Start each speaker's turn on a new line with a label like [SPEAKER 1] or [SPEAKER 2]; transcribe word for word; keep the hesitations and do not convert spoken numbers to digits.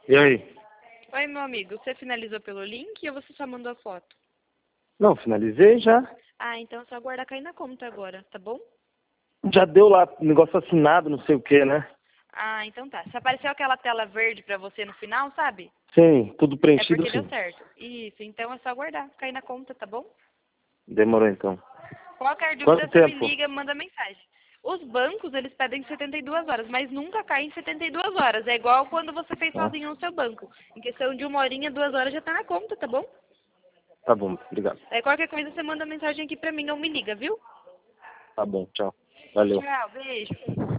[SPEAKER 1] E aí?
[SPEAKER 2] Oi, meu amigo, você finalizou pelo link ou você só mandou a foto?
[SPEAKER 1] Não, finalizei já.
[SPEAKER 2] Ah, então é só aguardar cair na conta agora, tá bom?
[SPEAKER 1] Já deu lá negócio assinado, não sei o que, né?
[SPEAKER 2] Ah, então tá. Se apareceu aquela tela verde pra você no final, sabe?
[SPEAKER 1] Sim, tudo
[SPEAKER 2] É
[SPEAKER 1] preenchido
[SPEAKER 2] porque deu
[SPEAKER 1] sim.
[SPEAKER 2] certo. Isso, então é só aguardar cair na conta, tá bom?
[SPEAKER 1] Demorou então.
[SPEAKER 2] Qualquer dúvida,
[SPEAKER 1] Quanto
[SPEAKER 2] você me
[SPEAKER 1] tempo?
[SPEAKER 2] liga, manda mensagem. Os bancos, eles pedem setenta e duas horas, mas nunca cai em setenta e duas horas. É igual quando você fez
[SPEAKER 1] Tá,
[SPEAKER 2] sozinho no seu banco. Em questão de uma horinha, duas horas já tá na conta, tá bom?
[SPEAKER 1] tá bom, obrigado.
[SPEAKER 2] Aí qualquer coisa você manda mensagem aqui pra mim ou me liga, viu?
[SPEAKER 1] Tá bom, tchau. Valeu.
[SPEAKER 2] Tchau, beijo.